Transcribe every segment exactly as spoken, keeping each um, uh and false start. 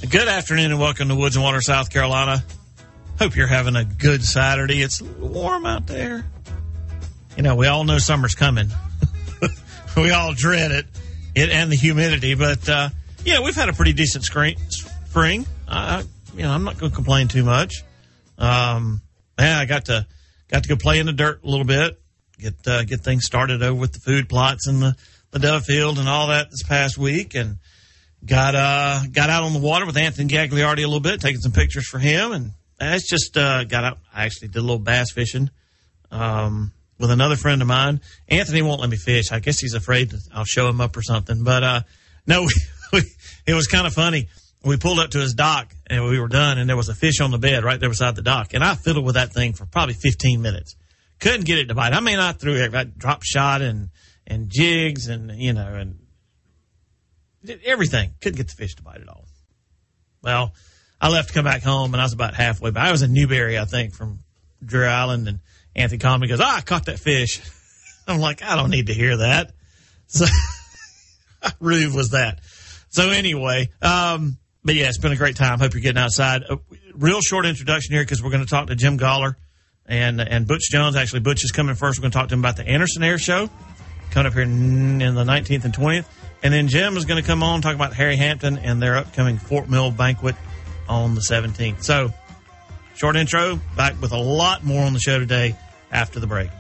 Good afternoon and welcome to Woods and Water, South Carolina. Hope you're having a good Saturday. It's warm out there. You know, we all know summer's coming. We all dread it, it and the humidity. But, uh, yeah, we've had a pretty decent screen, spring. Uh, you know, I'm not going to complain too much. Um, yeah, I got to got to go play in the dirt a little bit, get uh, get things started over with the food plots and the, the dove field and all that this past week. And got uh got out on the water with Anthony Gagliardi a little bit, taking some pictures for him. And that's just uh, got out. I actually did a little bass fishing um, with another friend of mine. Anthony won't let me fish. I guess he's afraid that I'll show him up or something. But, uh, no, we, it was kind of funny. We pulled up to his dock, and we were done, and there was a fish on the bed right there beside the dock. And I fiddled with that thing for probably fifteen minutes. Couldn't get it to bite. I mean, I threw it. I dropped shot and, and jigs and, you know, and everything. Couldn't get the fish to bite at all. Well, I left to come back home, and I was about halfway back. I was in Newberry, I think, from Drew Island, and Anthony called me and goes, ah, I caught that fish. I'm like, I don't need to hear that. So how rude was that? So anyway, um, but yeah, it's been a great time. Hope you're getting outside. A real short introduction here because we're going to talk to Jim Goller and and Butch Jones. Actually, Butch is coming first. We're going to talk to him about the Anderson Air Show coming up here in the nineteenth and twentieth. And then Jim is going to come on and talk about Harry Hampton and their upcoming Fort Mill banquet on the seventeenth. So, short intro, back with a lot more on the show today after the break.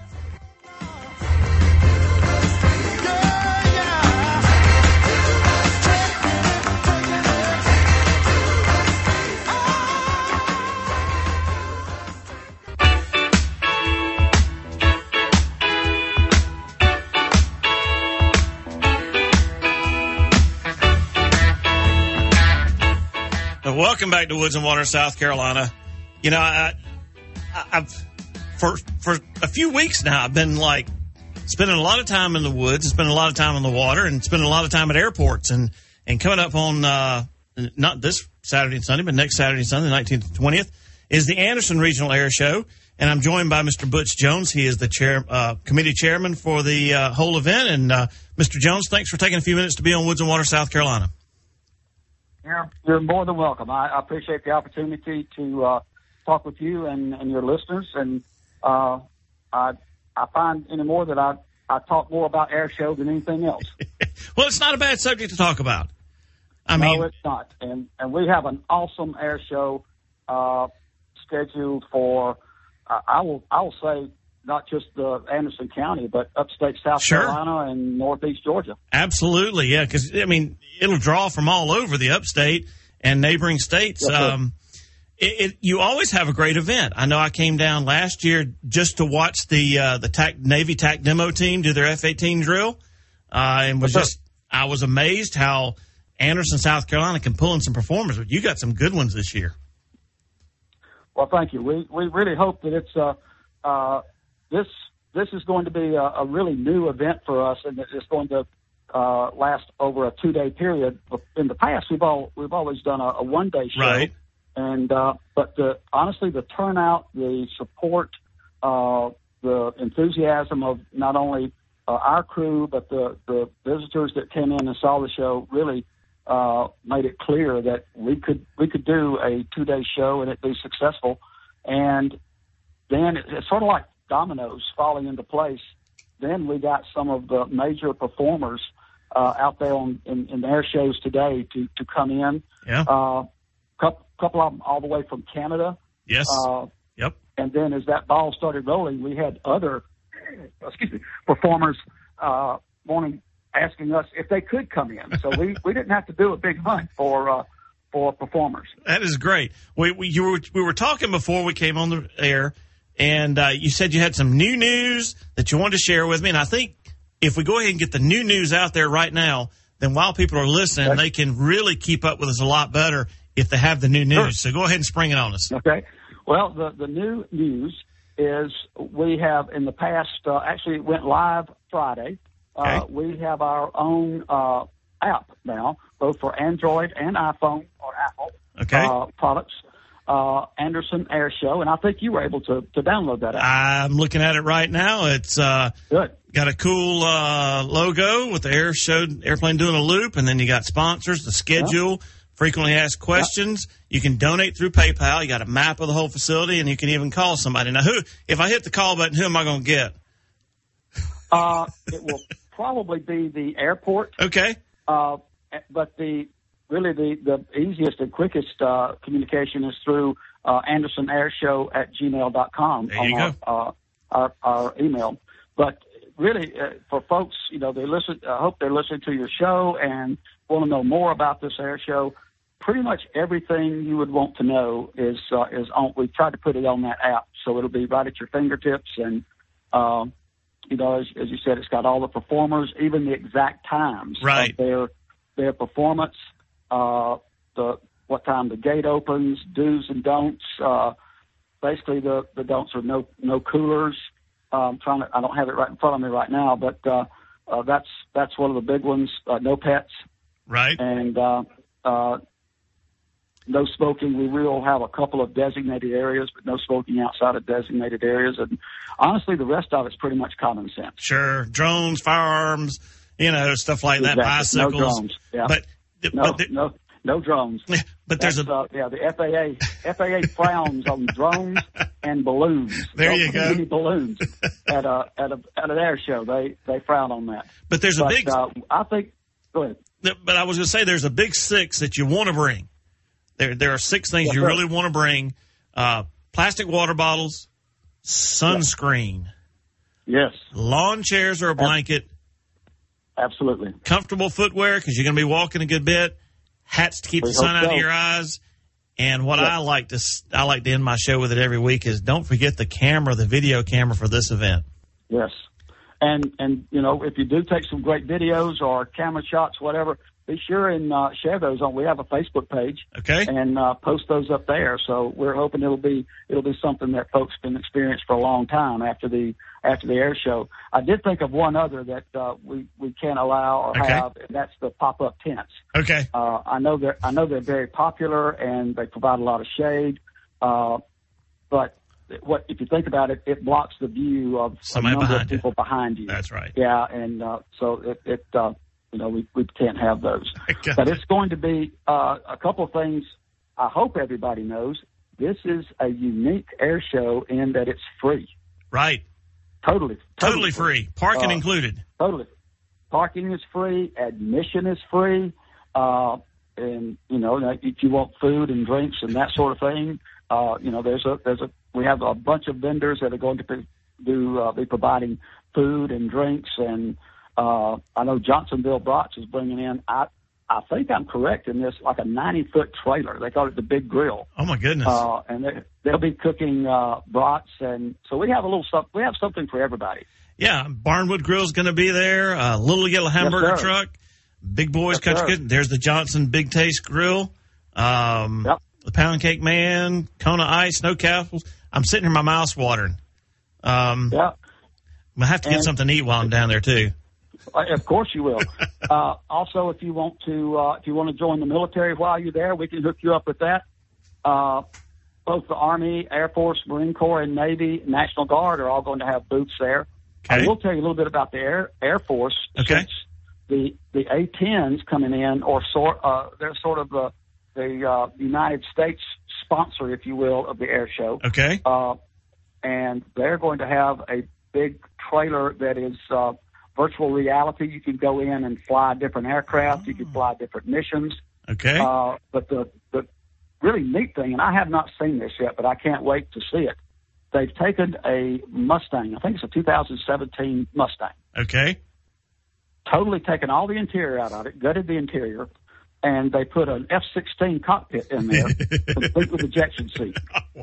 Welcome back to Woods and Water, South Carolina. You know, I, I, I've for for a few weeks now, I've been like spending a lot of time in the woods, and spending a lot of time on the water, and spending a lot of time at airports. And, and coming up on uh, not this Saturday and Sunday, but next Saturday and Sunday, nineteenth and twentieth, is the Anderson Regional Air Show. And I'm joined by Mister Butch Jones. He is the chair, uh, committee chairman for the uh, whole event. And uh, Mister Jones, thanks for taking a few minutes to be on Woods and Water, South Carolina. You're, you're more than welcome. I, I appreciate the opportunity to uh, talk with you and, and your listeners. And uh, I I find anymore that I, I talk more about air show than anything else. Well, it's not a bad subject to talk about. I no, mean, it's not. And and we have an awesome air show uh, scheduled for. Uh, I will I will say not just the Anderson County, but upstate South Sure. Carolina and northeast Georgia. Absolutely, yeah, because, I mean, it'll draw from all over the upstate and neighboring states. Yes, sir. um, it, it, you always have a great event. I know I came down last year just to watch the uh, the TAC, Navy TAC demo team do their F eighteen drill, uh, and was Yes, sir. just I was amazed how Anderson, South Carolina can pull in some performers. But you got some good ones this year. Well, thank you. We we really hope that it's uh, uh, this this is going to be a, a really new event for us, and that it's going to uh, last over a two day period. In the past, we've all we've always done a, a one day show, Right. and uh, but the, honestly, the turnout, the support, uh, the enthusiasm of not only uh, our crew but the the visitors that came in and saw the show really uh, made it clear that we could we could do a two day show and it be successful. And then it, it's sort of like dominoes falling into place. Then we got some of the major performers uh, out there on, in, in the air shows today to, to come in. Yeah. Uh, couple, couple of them all the way from Canada. Yes. Uh, Yep. and then as that ball started rolling, we had other excuse me, performers uh, wanting, asking us if they could come in. So we, we didn't have to do a big hunt for uh, for performers. That is great. We we you were we were talking before we came on the air, and uh, you said you had some new news that you wanted to share with me. And I think if we go ahead and get the new news out there right now, then while people are listening, Okay. they can really keep up with us a lot better if they have the new news. Sure. So go ahead and spring it on us. Okay. Well, the, the new news is we have in the past, uh, actually it went live Friday. Uh, Okay. we have our own uh, app now, both for Android and iPhone or Apple Okay. uh, products, uh, Anderson Air Show. And I think you were able to, to download that app. I'm looking at it right now. It's uh, Good. got a cool uh, logo with the air show airplane doing a loop, and then you got sponsors, the schedule, frequently asked questions. Yep. You can donate through PayPal. You got a map of the whole facility, and you can even call somebody. Now, who? If I hit the call button, who am I going to get? Uh, it will probably be the airport. Okay. Uh, but the really the, the easiest and quickest uh, communication is through uh, Anderson Air Show at gmail dot com there you on go. Our, uh, our, our email. But really, uh, for folks, you know, they listen. I hope they're listening to your show and want to know more about this air show. Pretty much everything you would want to know is uh, is on. We've tried to put it on that app, so it'll be right at your fingertips. And um, you know, as, as you said, it's got all the performers, even the exact times right. of their their performance, uh, the what time the gate opens, do's and don'ts. Uh, basically, the the don'ts are no no coolers. I'm um, trying to. I don't have it right in front of me right now, but uh, uh, that's that's one of the big ones. Uh, no pets. Right. And uh, uh, no smoking. We will have a couple of designated areas, but no smoking outside of designated areas. And honestly, the rest of it's pretty much common sense. Sure. Drones, firearms, you know, stuff like exactly. that, bicycles. No drones. Yeah. But, no, but there, no, no drones. But there's That's, a... Uh, yeah, the F A A F A A frowns on drones and balloons. There Don't you go. Any balloons at a at a at an air show. They they frown on that. But there's but, a big... Uh, I think... Go ahead. But I was going to say there's a big six that you want to bring. There there are six things yes, you sir. really want to bring. Uh, plastic water bottles, sunscreen, yes, lawn chairs or a blanket. Absolutely. Comfortable footwear because you're going to be walking a good bit. Hats to keep we the sun out so. of your eyes. And what yes. I like to I like to end my show with it every week is don't forget the camera, the video camera for this event. Yes. And, and you know, if you do take some great videos or camera shots, whatever, be sure and uh, share those on. We have a Facebook page, okay, and uh, post those up there. So we're hoping it'll be it'll be something that folks can experience for a long time after the after the air show. I did think of one other that uh, we we can't allow or okay. have, and that's the pop up tents. Okay, uh, I know they're I know they're very popular and they provide a lot of shade, uh, but what if you think about it, it blocks the view of a number of people you. behind you. That's right. Yeah, and uh, so it. it uh, You know, we, we can't have those. Okay. But it's going to be uh, a couple of things I hope everybody knows. This is a unique air show in that it's free. Right. Totally. Totally, totally free. free. Parking uh, included. Totally. Parking is free. Admission is free. Uh, and, you know, if you want food and drinks and that sort of thing, uh, you know, there's a, there's a, we have a bunch of vendors that are going to be, do, uh, be providing food and drinks. And, Uh, I know Johnsonville Brats is bringing in, I, I think I'm correct in this, like a ninety foot trailer. They call it the Big Grill. Oh my goodness. Uh, and they, they'll be cooking, uh, brats. And so we have a little stuff, we have something for everybody. Yeah. Barnwood Grill's going to be there. A uh, little yellow hamburger yes, truck. Big Boys yes, Country Kitchen. There's the Johnson Big Taste Grill. Um, yep. The Pound Cake Man, Kona Ice, Snow Castles. I'm sitting here, my mouth's watering. Um, yeah. I'm going to have to get and, something to eat while I'm down there too. Of course you will. uh, also, if you want to, uh, if you want to join the military while you're there, we can hook you up with that. Uh, both the Army, Air Force, Marine Corps, and Navy, National Guard are all going to have booths there. Okay. I will tell you a little bit about the Air Air Force. Okay. Since the the A tens coming in, or sort, uh, they're sort of the the uh, United States sponsor, if you will, of the air show. Okay. Uh, and they're going to have a big trailer that is. Uh, Virtual reality, you can go in and fly different aircraft. Oh. You can fly different missions. Okay. Uh, but the, the really neat thing, and I have not seen this yet, but I can't wait to see it. They've taken a Mustang. I think it's a two thousand seventeen Mustang. Okay. Totally taken all the interior out of it, gutted the interior, and they put an F sixteen cockpit in there, complete with ejection seat. Oh, wow.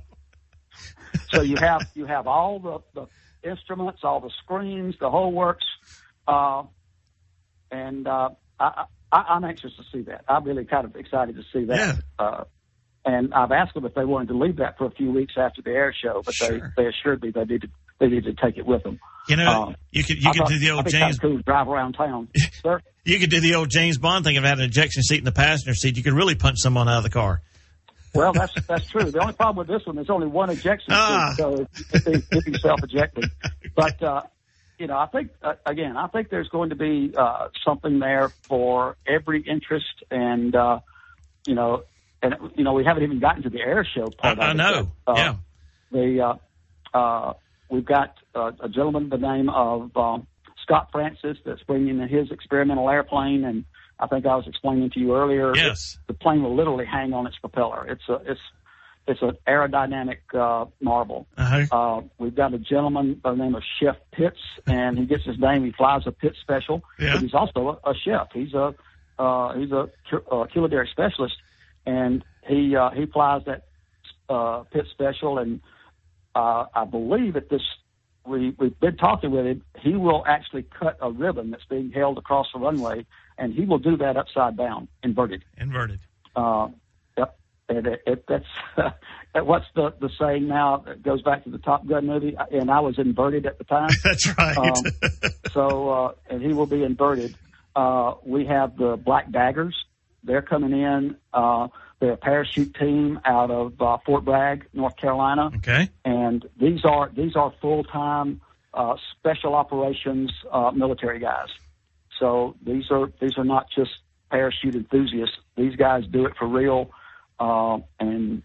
So you have you have all the, the instruments, all the screens, the whole works, uh, and uh, I, I, I'm anxious to see that. I'm really kind of excited to see that. Yeah. Uh, and I've asked them if they wanted to leave that for a few weeks after the air show, but sure. they, they assured me they needed they needed to take it with them. You know, uh, you could you I could thought, do the old James. James. Cool to drive around town, sir. You could do the old James Bond thing of having an ejection seat in the passenger seat. You could really punch someone out of the car. Well, that's that's true. The only problem with this one, there's only one ejection ah. seat, so if he, if he's self-ejecting. But, uh, you know, I think, uh, again, I think there's going to be uh, something there for every interest. And, uh, you know, and you know, we haven't even gotten to the air show part. I, of I it. know. Uh, yeah. The uh, uh, we've got uh, a gentleman by the name of um, Scott Francis that's bringing in his experimental airplane, and I think I was explaining to you earlier. Yes. The plane will literally hang on its propeller. It's a it's it's an aerodynamic uh, marvel. Uh-huh. Uh, we've got a gentleman by the name of Chef Pitts, and he gets his name. He flies a Pitts Special, Yeah. but he's also a, a chef. He's a uh, he's a uh, culinary specialist, and he uh, he flies that uh, Pitts Special. And uh, I believe at this we we've been talking with him. He will actually cut a ribbon that's being held across the runway, and he will do that upside down, inverted. Inverted. Uh, yep. And it, it, that's uh, what's the, the saying now? It goes back to the Top Gun movie, and I was inverted at the time. That's right. Um, so, uh, and he will be inverted. Uh, we have the Black Daggers. They're coming in. Uh, they're a parachute team out of uh, Fort Bragg, North Carolina. Okay. And these are these are full time uh, special operations uh, military guys. So these are these are not just parachute enthusiasts. These guys do it for real. Uh, and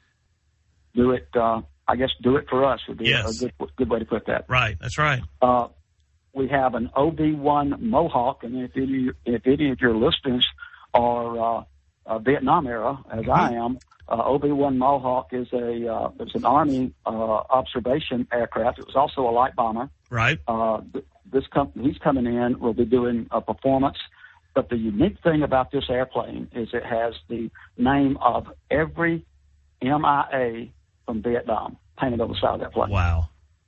do it, uh, I guess, do it for us would be Yes. a good good way to put that. Right. That's right. Uh, we have an O B one Mohawk, and if any, if any of your listeners are uh, uh, Vietnam era, as Mm-hmm. I am, uh, O B one Mohawk is a uh, it's an Army uh, observation aircraft. It was also a light bomber. Right. Uh, th- this com- he's coming in. We'll be doing a performance. But the unique thing about this airplane is it has the name of every M I A from Vietnam painted on the side of that plane. Wow.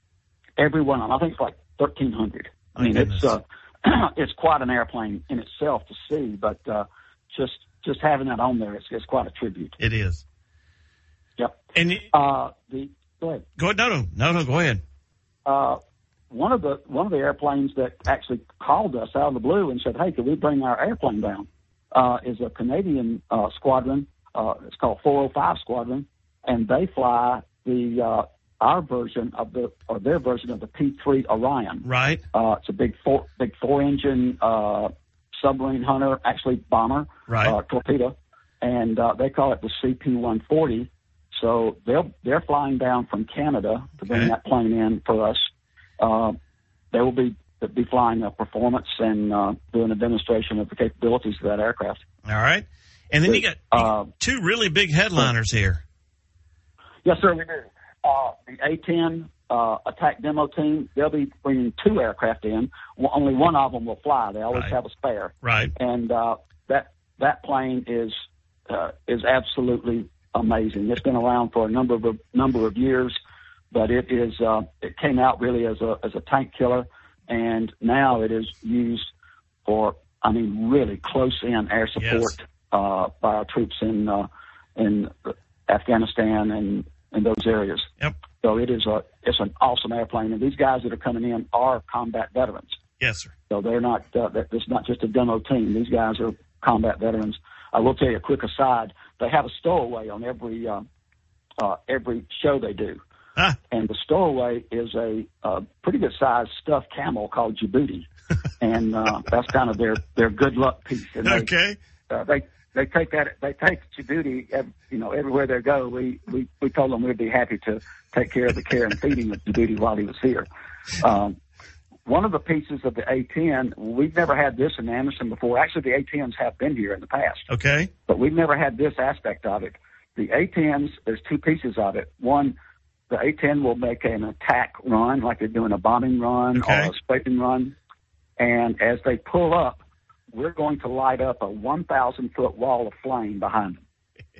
Every one of them. I think it's like thirteen hundred. I My mean, goodness. it's uh, it's quite an airplane in itself to see, but uh, just just having that on there, it's, it's quite a tribute. It is. Yep. And y- Uh, the go ahead. go ahead. No, no, no, no. Go ahead. Uh, one of the one of the airplanes that actually called us out of the blue and said, "Hey, could we bring our airplane down?" Uh, is a Canadian uh, squadron. Uh, it's called four oh five Squadron, and they fly the uh, our version of the or their version of the P three Orion. Right. Uh, it's a big four big four engine uh, submarine hunter, actually bomber, Right. uh, torpedo, and uh, they call it the C P one forty. So they'll they're flying down from Canada to bring Okay. that plane in for us. Uh, they will be be flying a performance and uh, doing a demonstration of the capabilities of that aircraft. All right. And then you got Uh, two really big headliners here. Yes, sir, we do. Uh, the A ten uh, attack demo team, they'll be bringing two aircraft in. Well, only one of them will fly. They always Right. have a spare. Right. And uh, that that plane is uh, is absolutely amazing. It's been around for a number of number of years, but it is uh, it came out really as a as a tank killer, and now it is used for I mean really close in air support Yes. uh, by our troops in uh, in Afghanistan and in those areas. Yep. So it is a it's an awesome airplane, and these guys that are coming in are combat veterans. Yes, sir. So they're not, uh, that- it's not just a demo team. These guys are combat veterans. I will tell you a quick aside. They have a stowaway on every, uh, uh, every show they do. Ah, And the stowaway is a, uh pretty good sized stuffed camel called Djibouti. and, uh, that's kind of their, their good luck piece. And they, okay. uh, they, they take that, they take Djibouti, ev- you know, everywhere they go. We, we, we told them we'd be happy to take care of the care and feeding of Djibouti while he was here. Um, one of the pieces of the A ten, we've never had this in Anderson before. Actually, the A tens have been here in the past, Okay. but we've never had this aspect of it. The A tens, there's two pieces of it. One, the A ten will make an attack run, like they're doing a bombing run Okay. or a scraping run. And as they pull up, we're going to light up a one thousand foot wall of flame behind them.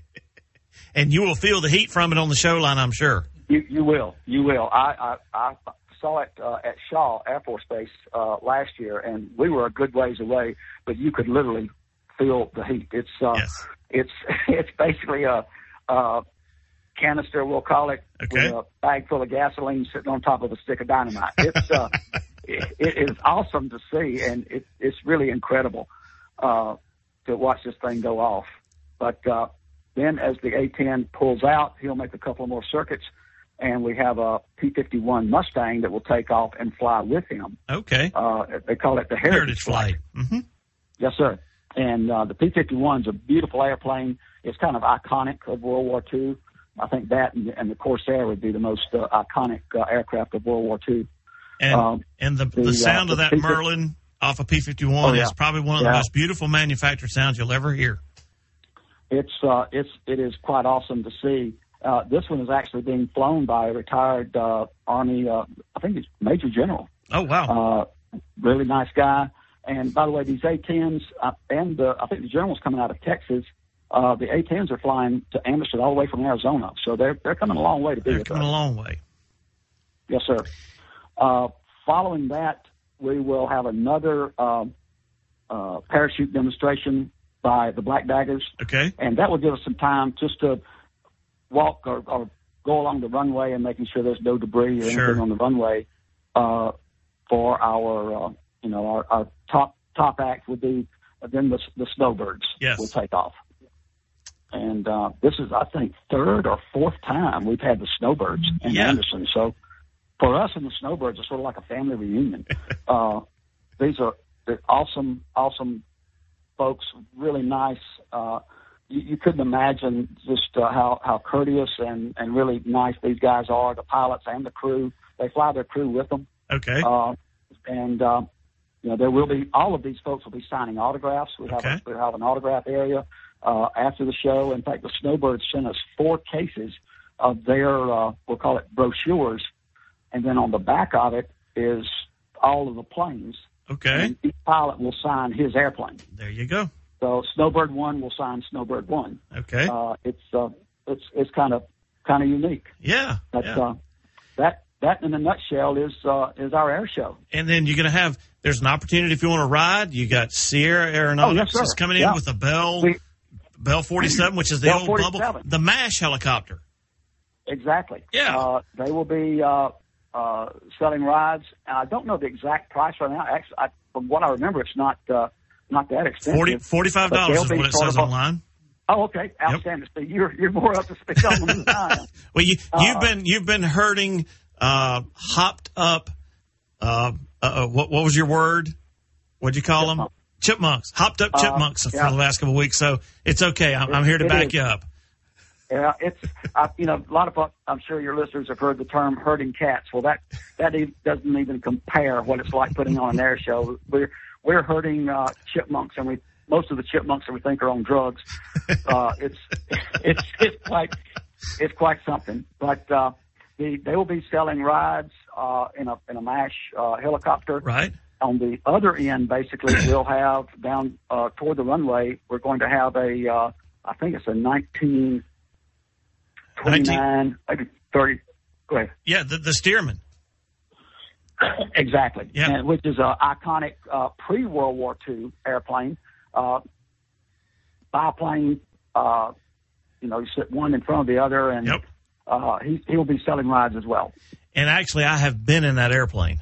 And you will feel the heat from it on the show line, I'm sure. You, you will. You will. I, I, I saw it uh, at Shaw Air Force Base uh, last year, and we were a good ways away, but you could literally feel the heat. It's uh, Yes. it's it's basically a, a canister, we'll call it, Okay. with a bag full of gasoline sitting on top of a stick of dynamite. It's uh, it, it is awesome to see, and it, it's really incredible uh, to watch this thing go off. But uh, then as the A ten pulls out, he'll make a couple more circuits, and we have a P fifty-one Mustang that will take off and fly with him. Okay. Uh, they call it the Heritage, Heritage flight. Mm-hmm. Yes, sir. And uh, the P fifty-one is a beautiful airplane. It's kind of iconic of World War Two. I think that and, and the Corsair would be the most uh, iconic uh, aircraft of World War Two. And, um, and the, the, the sound uh, of that P- Merlin off of P fifty-one oh, yeah. is probably one of yeah. the most beautiful manufactured sounds you'll ever hear. It's uh, it's it is quite awesome to see. Uh, this one is actually being flown by a retired uh, Army, uh, I think it's Major General. Oh wow! Uh, really nice guy. And by the way, these A tens uh, and the, I think the General's coming out of Texas. Uh, the A tens are flying to Anderson all the way from Arizona, so they're they're coming a long way to be they're with coming us. a long way. Yes, sir. Uh, following that, we will have another uh, uh, parachute demonstration by the Black Daggers. Okay. And that will give us some time just to walk or, or go along the runway and making sure there's no debris or sure. anything on the runway uh, for our, uh, you know, our, our top top act would be uh, then the, the Snowbirds yes. will take off. And uh, this is, I think, third or fourth time we've had the Snowbirds in yeah. Anderson. So for us and the Snowbirds, it's sort of like a family reunion. uh, these are they're awesome, awesome folks, really nice. Uh, you, you couldn't imagine just uh, how, how courteous and, and really nice these guys are, the pilots and the crew. They fly their crew with them. Okay. Uh, and, uh, you know, there will be, all of these folks will be signing autographs. We have, okay. a, we have an autograph area uh, after the show. In fact, the Snowbirds sent us four cases of their, uh, we'll call it brochures. And then on the back of it is all of the planes. Okay. And each pilot will sign his airplane. There you go. So Snowbird One will sign Snowbird One. Okay. Uh, it's uh, it's it's kind of kind of unique. Yeah. But yeah. Uh, that that in a nutshell is uh, is our air show. And then you're going to have there's an opportunity if you want to ride. You got Sierra Aeronautics oh, yes, is coming in yeah. with a Bell we, Bell forty-seven, which is the Bell old forty-seven. bubble, the MASH helicopter. Exactly. Yeah. Uh, they will be uh, uh, selling rides. And I don't know the exact price right now. Actually, I, from what I remember, it's not uh, not that expensive. Forty forty-five dollars is what it says of, online. Oh, okay, outstanding. Yep. So you're you're more up to speed on them than I am. Well, you you've uh, been you've been herding uh, hopped up. Uh, uh, what what was your word? What'd you call chipmunk. them? Chipmunks. Hopped up chipmunks uh, yeah. for the last couple of weeks. So it's okay. I'm, it, I'm here to back is. you up. Yeah, it's I, you know a lot of I'm sure your listeners have heard the term herding cats. Well, that that even, doesn't even compare what it's like putting on an air show. We're we're herding uh, chipmunks, and we most of the chipmunks that we think are on drugs. Uh, it's it's it's quite it's quite something. But uh, the, they will be selling rides uh, in a in a MASH uh, helicopter. Right. On the other end, basically, we'll have down uh, toward the runway. We're going to have a uh, I think it's a nineteen. twenty-nine, maybe thirty. Go ahead. Yeah, the, the Stearman. Exactly. Yeah. And, which is an iconic uh, pre-World War Two airplane. Uh, biplane, uh, you know, you sit one in front of the other, and yep. uh, he, he'll be selling rides as well. And actually, I have been in that airplane.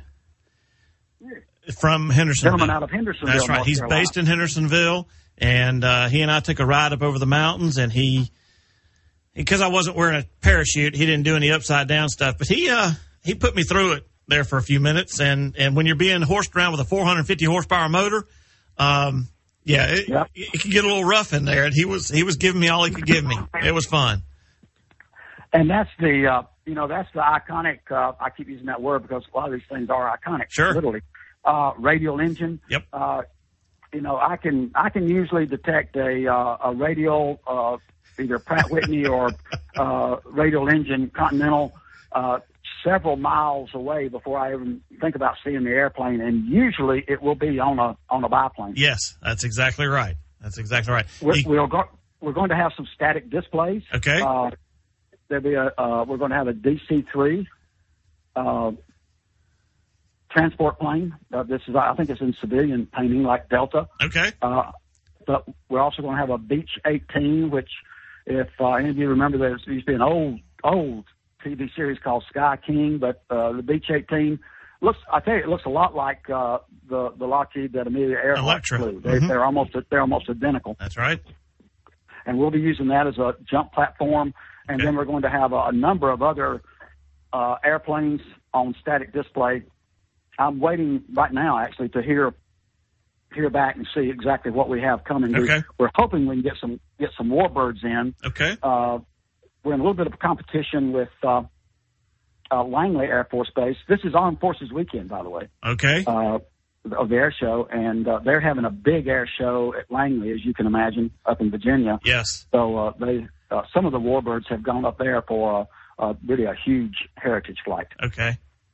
From Hendersonville. Gentleman out of Hendersonville. That's right. North He's Carolina. based in Hendersonville, and uh, he and I took a ride up over the mountains, and he, because I wasn't wearing a parachute, he didn't do any upside down stuff, but he uh, he put me through it there for a few minutes, and, and when you're being horsed around with a four hundred fifty horsepower motor, um, yeah, it, yep. it can get a little rough in there, and he was he was giving me all he could give me. It was fun. And that's the, uh, you know, that's the iconic, uh, I keep using that word because a lot of these things are iconic. Sure. Literally. Uh, radial engine. Yep. Uh, you know, I can, I can usually detect a, uh, a radial, uh, either Pratt Whitney or, uh, radial engine Continental, uh, several miles away before I even think about seeing the airplane. And usually it will be on a, on a biplane. Yes, that's exactly right. That's exactly right. We're, he, we'll go, we're going to have some static displays. Okay. Uh, there'll be a, uh, we're going to have a D C three, uh, transport plane. Uh, this is, I think it's in civilian painting like Delta. Okay. Uh, but we're also going to have a Beech eighteen, which if uh, any of you remember, there used to be an old, old T V series called Sky King, but uh, the Beech eighteen looks, I tell you, it looks a lot like uh, the, the Lockheed that Amelia Earhart flew. They, mm-hmm. They're almost, they're almost identical. That's right. And we'll be using that as a jump platform. And okay. then we're going to have a, a number of other uh, airplanes on static display. I'm waiting right now, actually, to hear hear back and see exactly what we have coming. Okay. We, we're hoping we can get some get some warbirds in. Okay. Uh, we're in a little bit of a competition with uh, uh, Langley Air Force Base. This is Armed Forces Weekend, by the way. Okay. Uh, of the air show, and uh, they're having a big air show at Langley, as you can imagine, up in Virginia. Yes. So uh, they, uh, some of the warbirds have gone up there for uh, uh, really a huge heritage flight. Okay.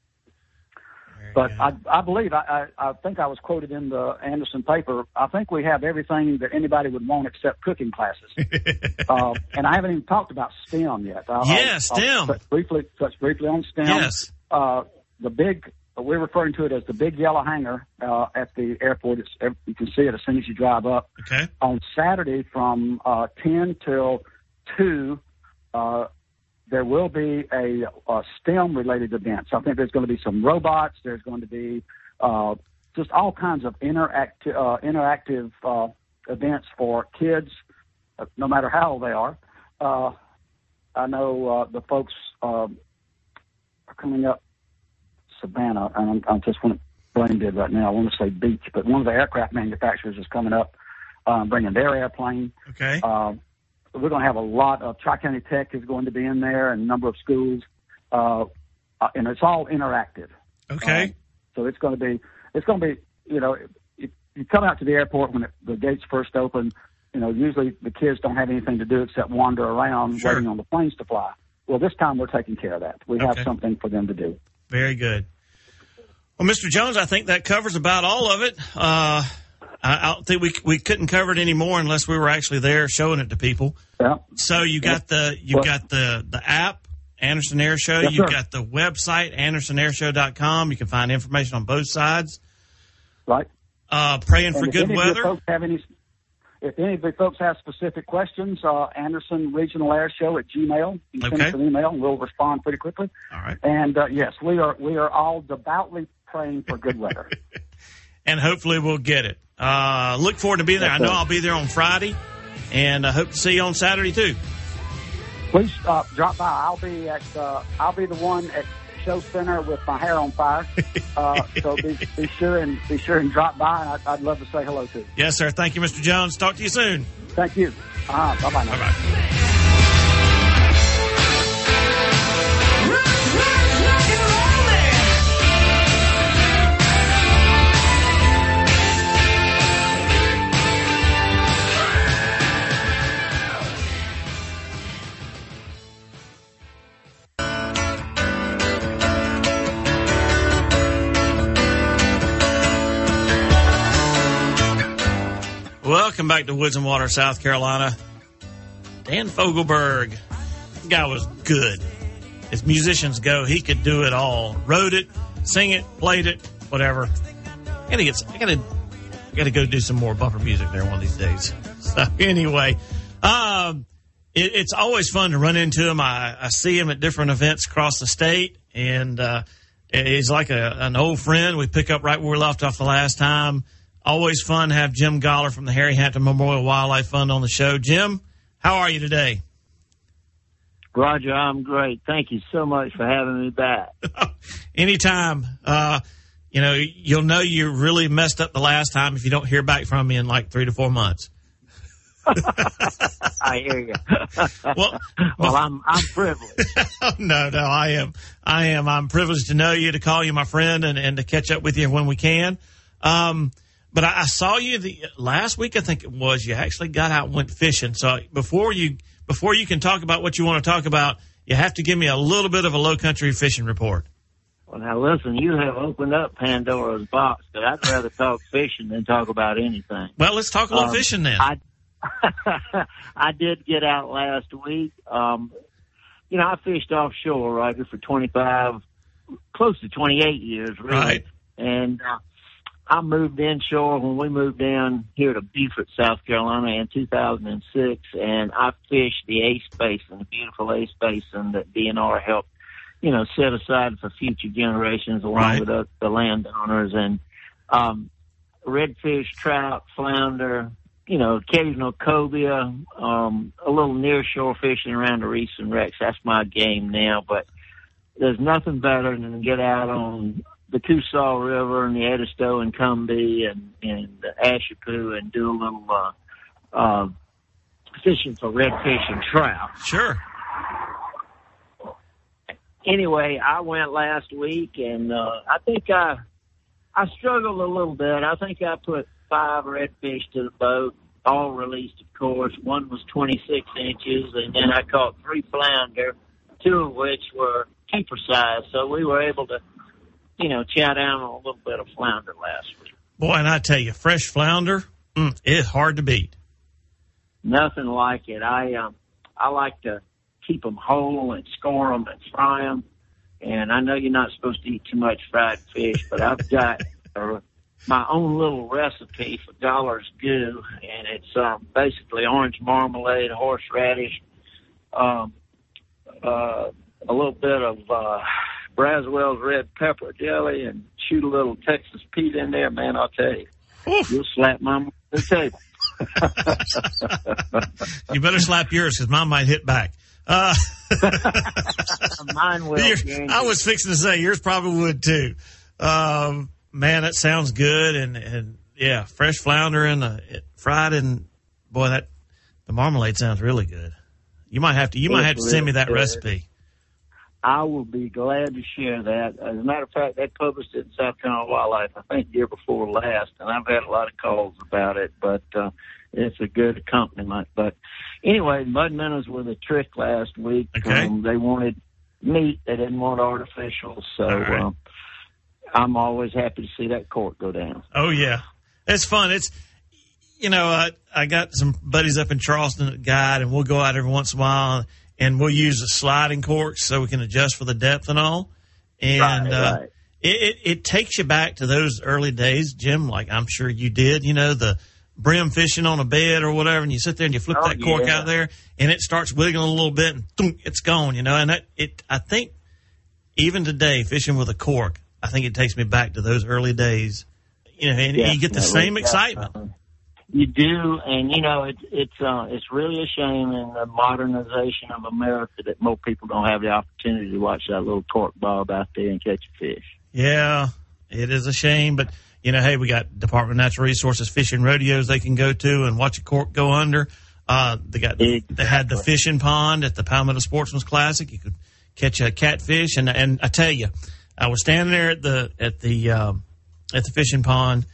Very But good. I, I believe, I, I, I think I was quoted in the Anderson paper, I think we have everything that anybody would want except cooking classes. uh, and I haven't even talked about STEM yet. I'll, yeah, I'll, STEM. I'll touch briefly, touch briefly on STEM. Yes. Uh, the big... We're referring to it as the big yellow hangar uh, at the airport. It's, you can see it as soon as you drive up. Okay. On Saturday from uh, ten till two, uh, there will be a, a STEM-related event. So I think there's going to be some robots. There's going to be uh, just all kinds of interact- uh, interactive uh, events for kids, uh, no matter how old they are. Uh, I know uh, the folks uh, are coming up. Savannah, and I just want to brain dead right now. I want to say Beach, but one of the aircraft manufacturers is coming up, um, bringing their airplane. Okay. Uh, we're going to have a lot of Tri-County Tech is going to be in there, and a number of schools, uh, uh, and it's all interactive. Okay. Um, so it's going to be, it's going to be, you know, if you come out to the airport when it, the gates first open, you know, usually the kids don't have anything to do except wander around Sure. waiting on the planes to fly. Well, this time we're taking care of that. We have Okay. something for them to do. Very good. Well, Mister Jones, I think that covers about all of it. Uh, I, I don't think we we couldn't cover it anymore unless we were actually there showing it to people. Yeah. So you got the you Well- got the the app Anderson Air Show. Yes, You've sir. got the website anderson air show dot com. You can find information on both sides. Right. Uh, praying for And if good any of weather. your folks have any, if any of the folks have specific questions, uh, Anderson Regional Air Show at Gmail. You can send Okay. us an email, and we'll respond pretty quickly. All right. And uh, yes, we are we are all devoutly praying for good weather. And hopefully we'll get it. Uh, look forward to being there. Yes, I know sir. I'll be there on Friday, and I hope to see you on Saturday too. Please uh, drop by. I'll be at uh, I'll be the one at Show Center with my hair on fire. Uh, so be, be sure and be sure and drop by. And I'd, I'd love to say hello to you. Yes, sir. Thank you, Mister Jones. Talk to you soon. Thank you. Uh, bye bye now. Bye bye. Welcome back to Woods and Water, South Carolina. Dan Fogelberg, the guy was good. As musicians go, he could do it all. Wrote it, sing it, played it, whatever. I gotta get, I gotta, I gotta go do some more bumper music there one of these days. So anyway, um, it, it's always fun to run into him. I, I see him at different events across the state, and uh, he's like a, an old friend. We pick up right where we left off the last time. Always fun to have Jim Goller from the Harry Hampton Memorial Wildlife Fund on the show. Jim, how are you today? Roger, I'm great. Thank you so much for having me back. Anytime. Uh, you know, you'll know you really messed up the last time if you don't hear back from me in like three to four months. I hear you. Well, well, I'm I'm privileged. no, no, I am. I am. I'm privileged to know you, to call you my friend, and, and to catch up with you when we can. Um, but I, I saw you the last week, I think it was. You actually got out and went fishing. So before you before you can talk about what you want to talk about, you have to give me a little bit of a low country fishing report. Well, now listen, you have opened up Pandora's box, but I'd rather talk fishing than talk about anything. Well, let's talk a little Um, fishing then. I I did get out last week. Um, you know, I fished offshore, Roger, for twenty-five, close to twenty-eight years, really. Right. And uh, I moved inshore when we moved down here to Beaufort, South Carolina in two thousand six, and I fished the Ace Basin, the beautiful Ace Basin that D N R helped, you know, set aside for future generations along Right. with the, the landowners. And um, redfish, trout, flounder, you know, occasional cobia, um, a little nearshore fishing around the reefs and wrecks. That's my game now. But there's nothing better than to get out on the Coosaw River and the Edisto and Cumbie and, and the Ashepoo and do a little uh, uh, fishing for redfish and trout. Sure. Anyway, I went last week, and uh, I think I I struggled a little bit. I think I put five redfish to the boat, all released, of course. One was twenty-six inches, and then I caught three flounder, two of which were keeper size. So we were able to, you know, chow down on a little bit of flounder last week. Boy, and I tell you, fresh flounder, mm, it's hard to beat. Nothing like it. I um, I like to keep them whole and score them and fry them. And I know you're not supposed to eat too much fried fish, but I've got uh, my own little recipe for Dollar's Goo, and it's um, basically orange marmalade, horseradish, um, uh, a little bit of uh, Braswell's red pepper jelly, and shoot a little Texas Pete in there. Man, I'll tell you, Oof. You'll slap my the table. You better slap yours, because mine might hit back. Uh, Mine will. I was fixing to say yours probably would too. Um, man, that sounds good, and, and yeah, fresh flounder and uh, fried, and boy, that the marmalade sounds really good. You might have to. You it's might have to really send me that good. recipe. I will be glad to share that. As a matter of fact, they published it in South Carolina Wildlife, I think, year before last, and I've had a lot of calls about it, but uh, it's a good accompaniment. But anyway, mud minnows were the trick last week. Okay. Um, they wanted meat. They didn't want artificial, so right. um, I'm always happy to see that cork go down. Oh, yeah. It's fun. It's, you know, I, I got some buddies up in Charleston that guide, and we'll go out every once in a while, and we'll use a sliding cork so we can adjust for the depth and all. And right, uh, right. It, it, it takes you back to those early days, Jim, like I'm sure you did, you know, the brim fishing on a bed or whatever, and you sit there and you flip oh, that cork yeah. out there, and it starts wiggling a little bit, and thunk, it's gone, you know. And that, it, I think even today, fishing with a cork, I think it takes me back to those early days, you know, and yeah, you get the same excitement. Uh, You do, and you know it's it's uh, it's really a shame in the modernization of America that more people don't have the opportunity to watch that little cork bob out there and catch a fish. Yeah, it is a shame, but you know, hey, we got Department of Natural Resources fishing rodeos they can go to and watch a cork go under. Uh, they got exactly. they had the fishing pond at the Palmetto Sportsman's Classic. You could catch a catfish, and and I tell you, I was standing there at the at the um, at the fishing pond.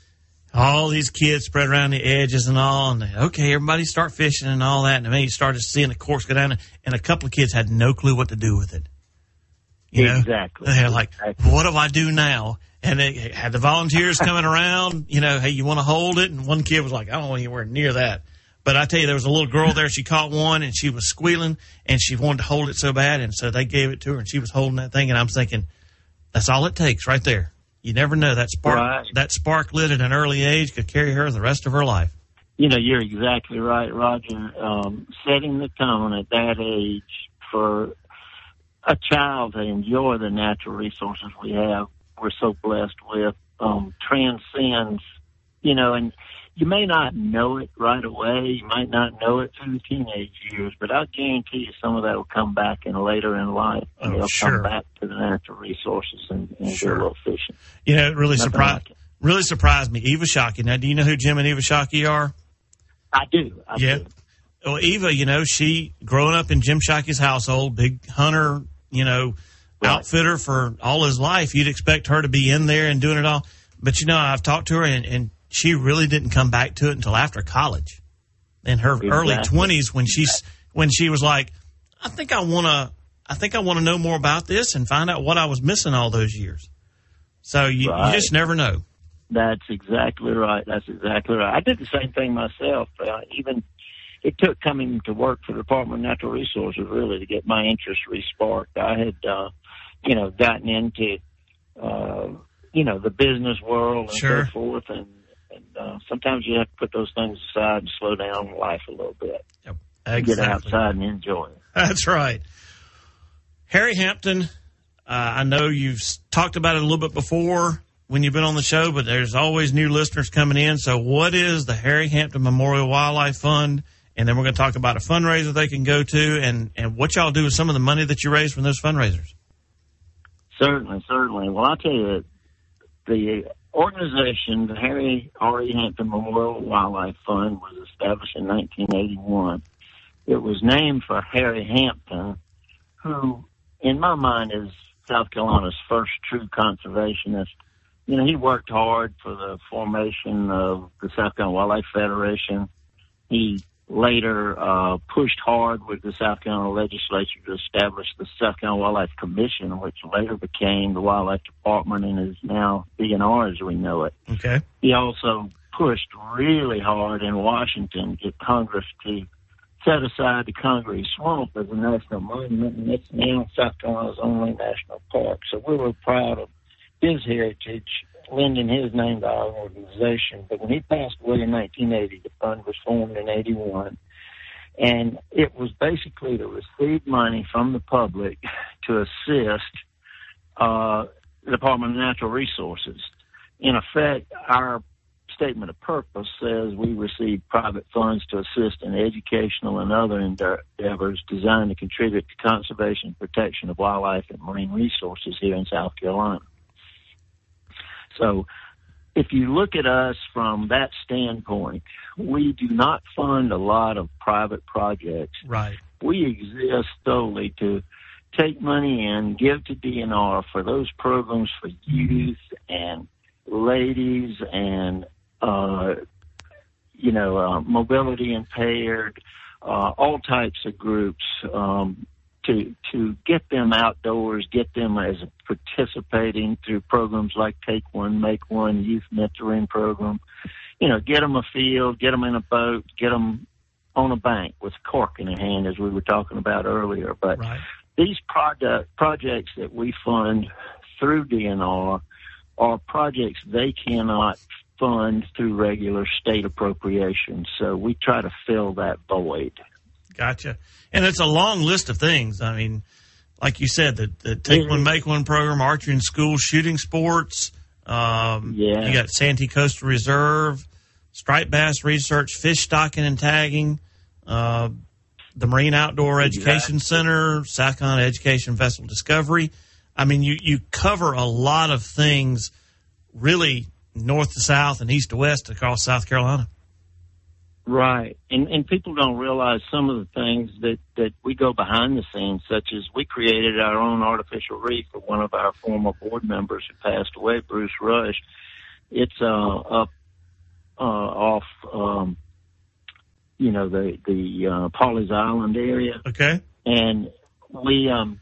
All these kids spread around the edges and all, and they, okay, everybody start fishing and all that. And then you started seeing the corks go down, and a couple of kids had no clue what to do with it. You know? Exactly. They're like, exactly. What do I do now? And they had the volunteers coming around, you know, hey, you want to hold it? And one kid was like, I don't want anywhere near that. But I tell you, there was a little girl there. She caught one, and she was squealing, and she wanted to hold it so bad. And so they gave it to her, and she was holding that thing. And I'm thinking, that's all it takes right there. You never know. That spark, right. that spark lit at an early age could carry her the rest of her life. You know, you're exactly right, Roger. Um, setting the tone at that age for a child to enjoy the natural resources we have, we're so blessed with, um, transcends, you know, and you may not know it right away. You might not know it through the teenage years, but I guarantee you some of that will come back in later in life, and oh, they'll sure. come back to the natural resources and, and sure. do a little fishing. You know, it really surprised like really surprised me. Eva Shockey. Now, do you know who Jim and Eva Shockey are? I do. I yeah. do. Well, Eva, you know, she growing up in Jim Shockey's household, big hunter, you know, right. outfitter for all his life. You'd expect her to be in there and doing it all. But, you know, I've talked to her, and, and she really didn't come back to it until after college, in her exactly. early twenties, when she's when she was like, I think I want to, I think I want to know more about this and find out what I was missing all those years. So you, right. you just never know. That's exactly right. That's exactly right. I did the same thing myself. Uh, even it took coming to work for the Department of Natural Resources really to get my interest resparked. I had, uh, you know, gotten into, uh, you know, the business world and sure. so forth, and. And uh, sometimes you have to put those things aside and slow down life a little bit. Yep, exactly. Get outside and enjoy it. That's right. Harry Hampton, uh, I know you've talked about it a little bit before when you've been on the show, but there's always new listeners coming in. So what is the Harry Hampton Memorial Wildlife Fund? And then we're going to talk about a fundraiser they can go to, and, and what y'all do with some of the money that you raise from those fundraisers. Certainly, certainly. Well, I'll tell you, the organization, the Harry R E. Hampton Memorial Wildlife Fund, was established in nineteen eighty-one. It was named for Harry Hampton, who, in my mind, is South Carolina's first true conservationist. You know, he worked hard for the formation of the South Carolina Wildlife Federation. He later uh, pushed hard with the South Carolina legislature to establish the South Carolina Wildlife Commission, which later became the Wildlife Department and is now D N R as we know it. Okay. He also pushed really hard in Washington to get Congress to set aside the Congaree Swamp as a national monument, and it's now South Carolina's only national park. So we were proud of his heritage, lending his name to our organization. But when he passed away in nineteen eighty, the fund was formed in eighty-one, and it was basically to receive money from the public to assist uh, the Department of Natural Resources. In effect, our statement of purpose says we receive private funds to assist in educational and other endeavors designed to contribute to conservation and protection of wildlife and marine resources here in South Carolina. So if you look at us from that standpoint, we do not fund a lot of private projects. Right. We exist solely to take money in, give to D N R for those programs for youth and ladies and Uh, you know, uh, mobility impaired, uh, all types of groups, um, to to get them outdoors, get them as participating through programs like Take One, Make One, Youth Mentoring Program. You know, get them a field, get them in a boat, get them on a bank with a cork in their hand, as we were talking about earlier. But right. These product, projects that we fund through D N R are projects they cannot fund through regular state appropriations. So we try to fill that void. Gotcha. And it's a long list of things. I mean, like you said, the, the Take One, Make One program, archery in school, shooting sports. Um, yeah. You got Santee Coastal Reserve, striped bass research, fish stocking and tagging, uh, the Marine Outdoor exactly. Education Center, South Carolina Education Vessel Discovery. I mean, you, you cover a lot of things really north to south and east to west across South Carolina. Right. And and people don't realize some of the things that, that we go behind the scenes, such as we created our own artificial reef for one of our former board members who passed away, Bruce Rush. It's uh, up uh, off, um, you know, the, the uh, Pawleys Island area. Okay. And we... um.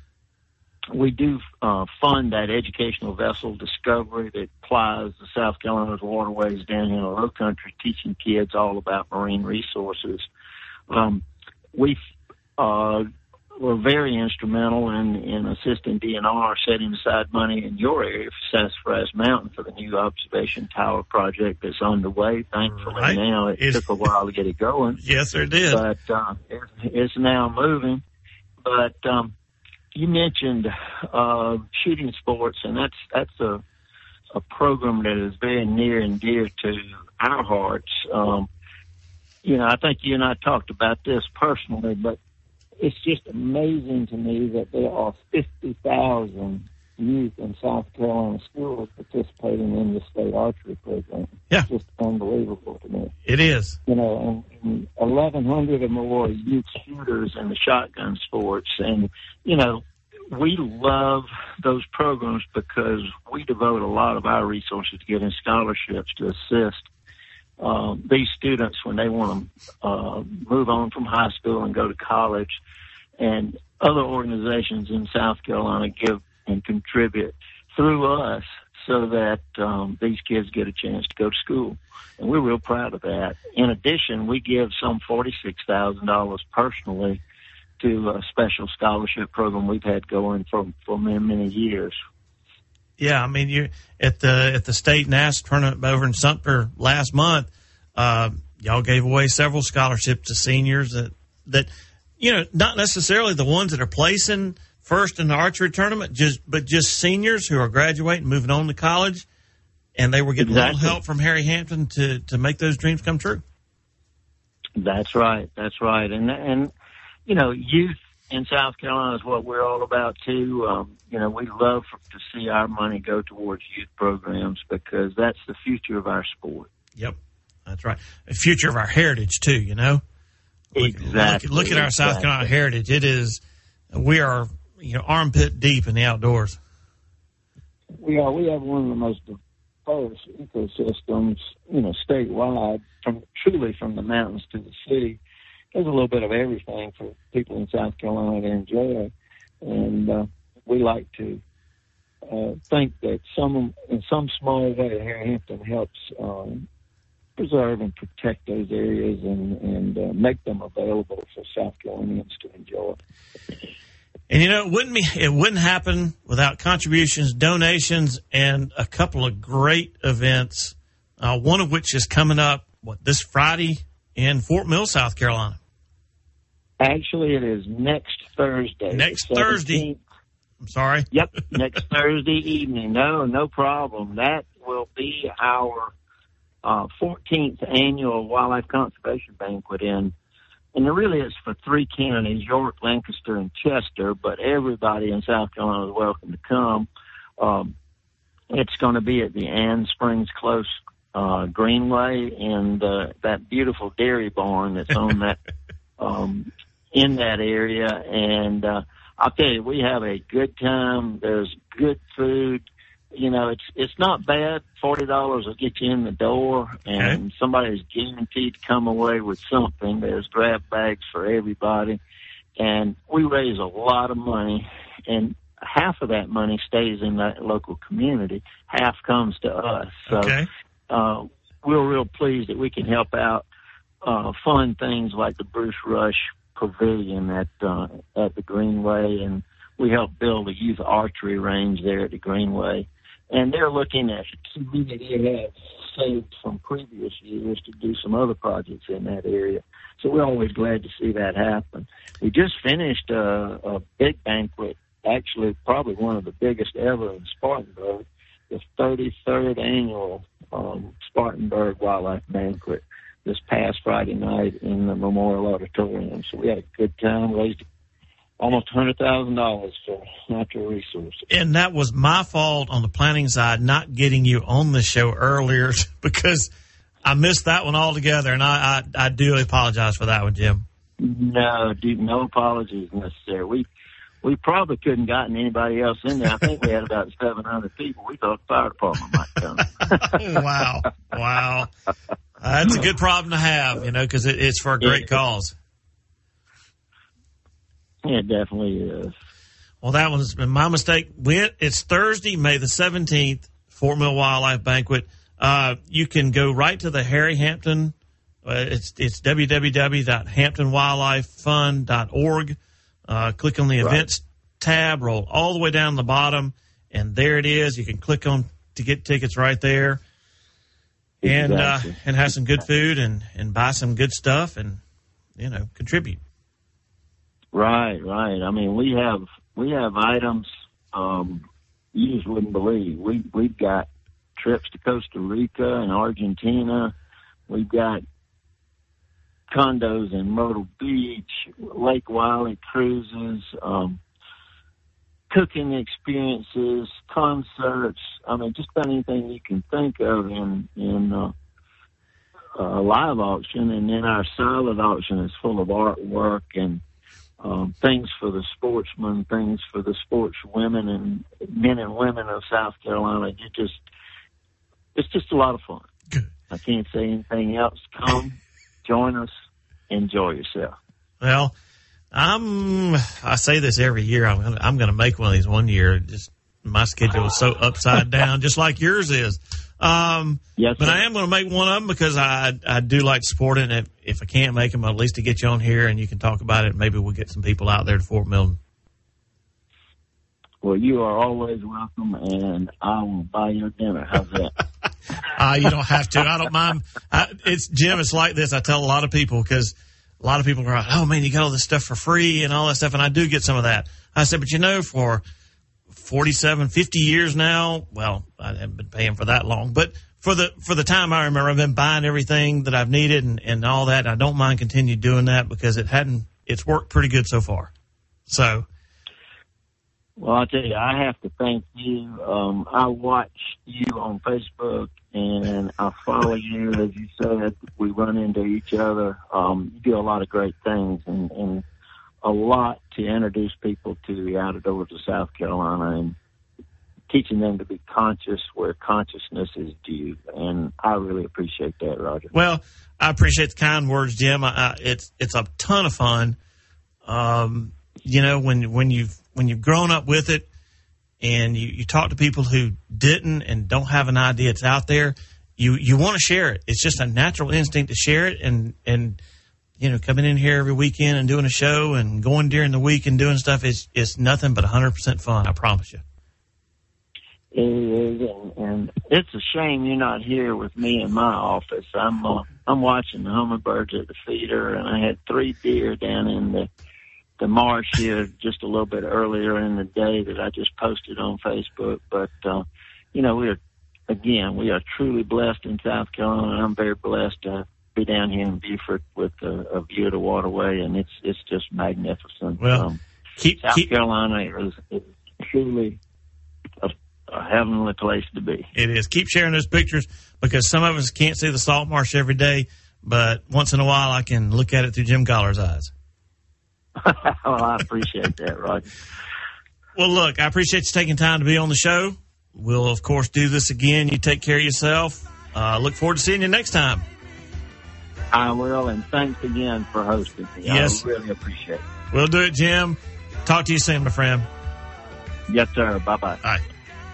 We do uh, fund that educational vessel Discovery that plies the South Carolina's waterways down here in the low country, teaching kids all about marine resources. Um, we uh, were very instrumental in, in assisting D N R setting aside money in your area for Sassafras Mountain for the new observation tower project that's underway. Thankfully right. now it it's, took a while to get it going. Yes, it did. But uh, it, it's now moving. But um, you mentioned uh, shooting sports, and that's that's a a program that is very near and dear to our hearts. Um, you know, I think you and I talked about this personally, but it's just amazing to me that there are fifty thousand youth in South Carolina schools participating in the state archery program. Yeah. It's just unbelievable to me. It is. You know, and, and eleven hundred or more youth shooters in the shotgun sports. And, you know, we love those programs because we devote a lot of our resources to getting scholarships to assist um, these students when they want to uh, move on from high school and go to college. And other organizations in South Carolina give and contribute through us so that um, these kids get a chance to go to school. And we're real proud of that. In addition, we give some forty-six thousand dollars personally to a special scholarship program we've had going for, for many, many years. Yeah, I mean, you at the at the state N A S tournament over in Sumter last month, uh, y'all gave away several scholarships to seniors that, that, you know, not necessarily the ones that are placing first in the archery tournament, just but just seniors who are graduating, moving on to college, and they were getting exactly. a little help from Harry Hampton to, to make those dreams come true. That's right. That's right. And, and you know, youth in South Carolina is what we're all about too. Um, you know, we love for, to see our money go towards youth programs because that's the future of our sport. Yep, that's right. The future of our heritage too. You know, exactly. Look, look at our exactly. South Carolina heritage. It is, we are, you know, armpit deep in the outdoors. We are. We have one of the most diverse ecosystems, you know, statewide, from truly from the mountains to the city. There's a little bit of everything for people in South Carolina to enjoy, and uh, we like to uh, think that some, in some small way, Harry Hampton helps um, preserve and protect those areas and, and uh, make them available for South Carolinians to enjoy. And you know, it wouldn't be, it wouldn't happen without contributions, donations, and a couple of great events. Uh, one of which is coming up what this Friday in Fort Mill, South Carolina. Actually, it is next Thursday. Next Thursday. I'm sorry. Yep, next Thursday evening. No, no problem. That will be our uh, fourteenth annual Wildlife Conservation Banquet in. And it really is for three counties, York, Lancaster, and Chester, but everybody in South Carolina is welcome to come. Um, it's going to be at the Ann Springs Close uh, Greenway and uh, that beautiful dairy barn that's on that um, in that area. And uh, I'll tell you, we have a good time. There's good food. You know, it's it's not bad. Forty dollars will get you in the door, and okay. somebody's guaranteed to come away with something. There's grab bags for everybody, and we raise a lot of money, and half of that money stays in that local community. Half comes to us. So okay. uh, we're real pleased that we can help out uh, fund things like the Bruce Rush Pavilion at uh, at the Greenway, and we helped build a youth archery range there at the Greenway. And they're looking at something that they have saved from previous years to do some other projects in that area. So we're always glad to see that happen. We just finished a, a big banquet, actually probably one of the biggest ever in Spartanburg, the thirty-third annual um, Spartanburg Wildlife Banquet this past Friday night in the Memorial Auditorium. So we had a good time, raised almost one hundred thousand dollars for natural resources. And that was my fault on the planning side, not getting you on the show earlier because I missed that one altogether, and I, I, I do apologize for that one, Jim. No, dude, no apologies necessary. We we probably couldn't gotten anybody else in there. I think we had about seven hundred people. We thought the fire department might come. Wow. Wow. That's a good problem to have, you know, because it, it's for a great yeah. cause. Yeah, it definitely is. Well, that one's been my mistake. It's Thursday, May the seventeenth, Fort Mill Wildlife Banquet. Uh, you can go right to the Harry Hampton. Uh, it's it's w w w dot hampton wildlife fund dot org. Uh, click on the right. events tab, roll all the way down the bottom, and there it is. You can click on to get tickets right there, and exactly. uh, and have some good food and, and buy some good stuff and, you know, contribute. Right, right. I mean, we have we have items um, you just wouldn't believe. We we've got trips to Costa Rica and Argentina. We've got condos in Myrtle Beach, Lake Wiley cruises, um, cooking experiences, concerts. I mean, just about anything you can think of in in uh, a live auction, and then our silent auction is full of artwork and Um, things for the sportsmen, things for the sports women and men and women of South Carolina. You just, it's just a lot of fun. Good. I can't say anything else. Come, join us, enjoy yourself. Well, I'm, I say this every year. I'm gonna, I'm going to make one of these one year. Just my schedule is so upside down, just like yours is. Um, yes, but sir. I am going to make one of them because I I do like to support it. And if, if I can't make them, at least to get you on here and you can talk about it. Maybe we'll get some people out there to Fort Mill. Well, you are always welcome, and I will buy your dinner. How's that? uh, you don't have to. I don't mind. I, it's Jim. It's like this. I tell a lot of people because a lot of people are like, "Oh man, you got all this stuff for free and all that stuff," and I do get some of that. I said, but you know, for forty-seven, fifty years now. Well, I haven't been paying for that long, but for the for the time I remember, I've been buying everything that I've needed and, and all that. I don't mind continue doing that because it hadn't. It's worked pretty good so far. So, well, I'll tell you, I have to thank you. Um, I watch you on Facebook, and I follow you. As you said, we run into each other. Um, you do a lot of great things, and, and a lot to introduce people to the outdoors of South Carolina and teaching them to be conscious where consciousness is due. And I really appreciate that, Roger. Well, I appreciate the kind words, Jim. I, I, it's it's a ton of fun. Um, you know, when when you've when you've grown up with it, and you, you talk to people who didn't and don't have an idea it's out there, you you want to share it. It's just a natural instinct to share it, and and you know, coming in here every weekend and doing a show and going during the week and doing stuff is is nothing but one hundred percent fun. I promise you. It is, and, and it's a shame you're not here with me in my office. I'm uh, I'm watching the hummingbirds at the feeder, and I had three deer down in the the marsh here just a little bit earlier in the day that I just posted on Facebook. But uh, you know, we are again we are truly blessed in South Carolina. I'm very blessed to be down here in Beaufort with a, a view of the waterway, and it's it's just magnificent. Well, um, keep, South keep, Carolina is, is truly a, a heavenly place to be. It is. Keep sharing those pictures, because some of us can't see the salt marsh every day, but once in a while I can look at it through Jim Collar's eyes. Well, I appreciate that, Roger. Well, look, I appreciate you taking time to be on the show. We'll, of course, do this again. You take care of yourself. Uh, look forward to seeing you next time. I will, and thanks again for hosting me. Yes. I really appreciate it. We'll do it, Jim. Talk to you soon, my friend. Yes, sir. Bye-bye. All right.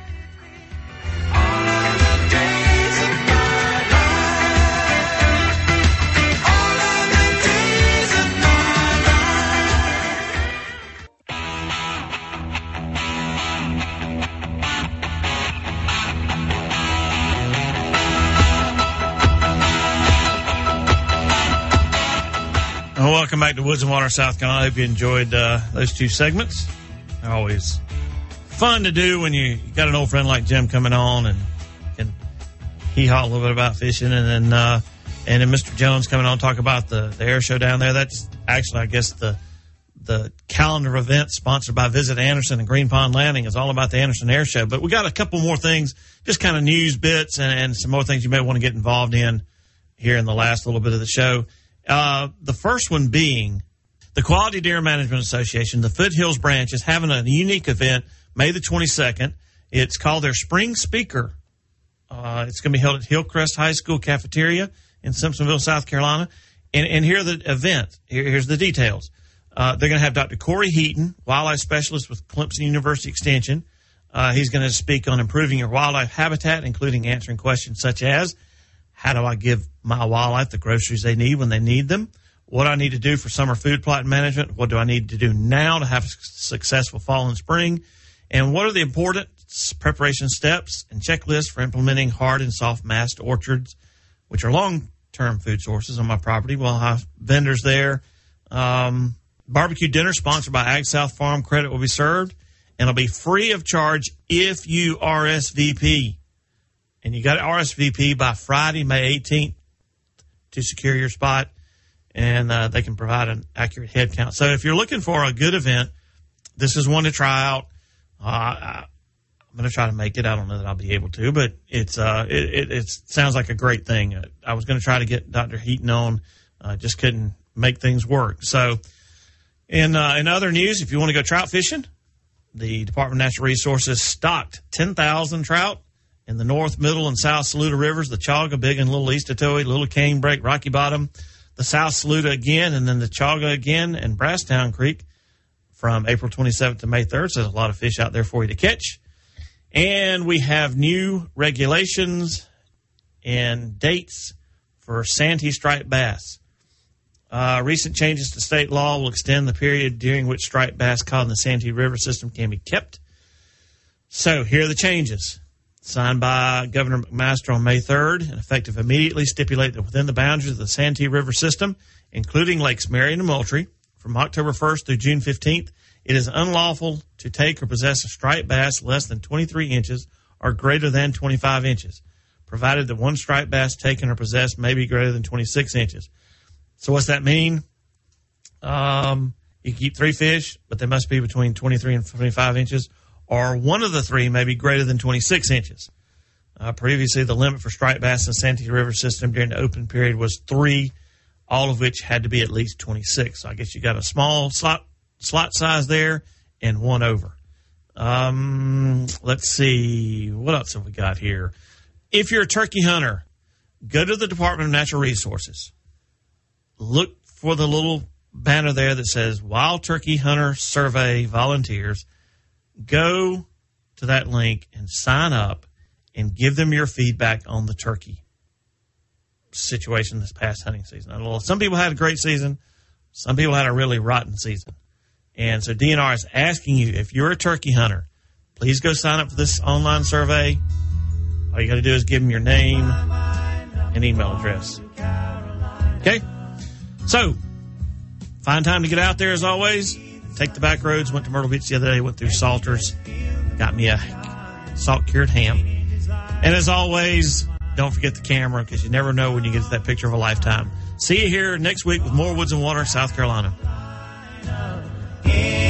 Well, welcome back to Woods and Water, South Carolina. I hope you enjoyed uh, those two segments. They're always fun to do when you, you got an old friend like Jim coming on and can hee-haw a little bit about fishing. And then uh, and then Mister Jones coming on to talk about the, the air show down there. That's actually, I guess, the the calendar of events sponsored by Visit Anderson and Green Pond Landing is all about the Anderson Air Show. But we got a couple more things, just kind of news bits and, and some more things you may want to get involved in here in the last little bit of the show. Uh, the first one being the Quality Deer Management Association, the Foothills branch, is having a unique event May the twenty-second. It's called their Spring Speaker. Uh, it's going to be held at Hillcrest High School cafeteria in Simpsonville, South Carolina. And, and here are the event. Here, here's the details. Uh, they're going to have Doctor Corey Heaton, wildlife specialist with Clemson University Extension. Uh, he's going to speak on improving your wildlife habitat, including answering questions such as, how do I give my wildlife the groceries they need when they need them? What do I need to do for summer food plot management? What do I need to do now to have a successful fall and spring? And what are the important preparation steps and checklists for implementing hard and soft mast orchards, which are long-term food sources on my property? We'll have vendors there. Um, barbecue dinner sponsored by Ag South Farm Credit will be served, and it'll be free of charge if you R S V P. And you got to R S V P by Friday, May eighteenth to secure your spot, and uh, they can provide an accurate head count. So if you're looking for a good event, this is one to try out. Uh, I, I'm going to try to make it. I don't know that I'll be able to, but it's uh, it, it, it sounds like a great thing. Uh, I was going to try to get Doctor Heaton on, uh, just couldn't make things work. So in, uh, in other news, if you want to go trout fishing, the Department of Natural Resources stocked ten thousand trout in the North, Middle, and South Saluda Rivers, the Chaga, Big and Little East Otoe, Little Canebrake, Rocky Bottom, the South Saluda again, and then the Chaga again, and Brasstown Creek from April twenty-seventh to May third. So there's a lot of fish out there for you to catch. And we have new regulations and dates for Santee striped bass. Uh, recent changes to state law will extend the period during which striped bass caught in the Santee River system can be kept. So here are the changes. Signed by Governor McMaster on May third, and effective immediately, stipulate that within the boundaries of the Santee River system, including Lakes Marion and Moultrie, from October first through June fifteenth, it is unlawful to take or possess a striped bass less than twenty-three inches or greater than twenty-five inches, provided that one striped bass taken or possessed may be greater than twenty-six inches. So what's that mean? Um, You can keep three fish, but they must be between twenty-three and twenty-five inches, or one of the three may be greater than twenty-six inches. Uh, previously, the limit for striped bass in the Santee River system during the open period was three, all of which had to be at least twenty-six. So I guess you got a small slot, slot size there and one over. Um, let's see. What else have we got here? If you're a turkey hunter, go to the Department of Natural Resources. Look for the little banner there that says Wild Turkey Hunter Survey Volunteers. Go to that link and sign up and give them your feedback on the turkey situation this past hunting season. I know some people had a great season. Some people had a really rotten season. And so D N R is asking you, if you're a turkey hunter, please go sign up for this online survey. All you got to do is give them your name and email address. Okay? So, find time to get out there as always. Take the back roads. Went to Myrtle Beach the other day. Went through Salters. Got me a salt-cured ham. And as always, don't forget the camera, because you never know when you get to that picture of a lifetime. See you here next week with more Woods and Water, South Carolina.